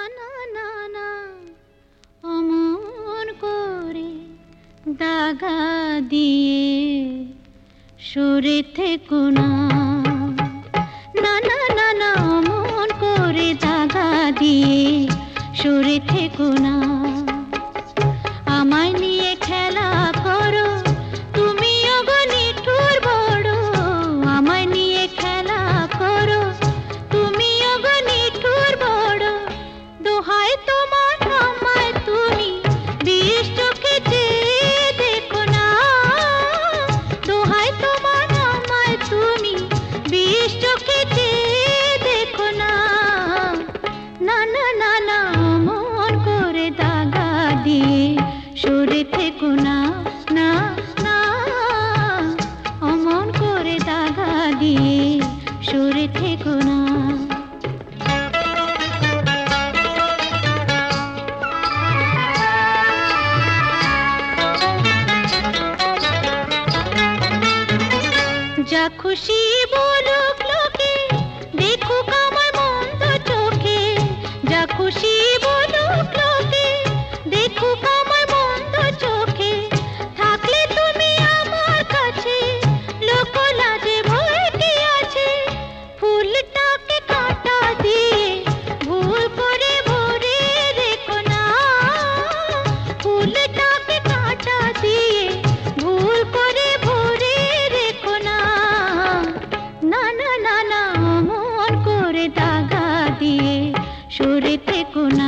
না না না অমন করে দাগা দিয়ে সরে থেকো না। না না না না অমন করে দাগা দিয়ে সরে থেকো না। আমায় নিয়ে খেলা করো তুমিও গো নিঠুর বড়। আমায় নিয়ে খেলা করো তুমিও গো নিঠুর বড়। দোহাই তোমার আমায় তুমি বিষ চোখে চেয়ে দেখো না। দোহাই তোমার আমায় তুমি বিষ চোখে চেয়ে দেখো না। না না না না অমন করে দাগা দিয়ে সরে থেকো না। না না অমন করে দাগা দিয়ে সরে থেকো না। যা খুশি বলুক লোকে দেখুক আমায় মন্দ চোখে। যা খুশি বলুক লোকে দেখুক আমায় মন্দ চোখে। থাকলে তুমি আমার কাছে লোক লাজে ভয় কি আছে। ফুলটাকে কাঁটা দিয়ে ভুল করে ভরে রেখো না। ফুলটাকে কাঁটা দিয়ে ভুল করে ভরে রেখো না। না না না না অমন করে দাগা দিয়ে সরে থেকো না।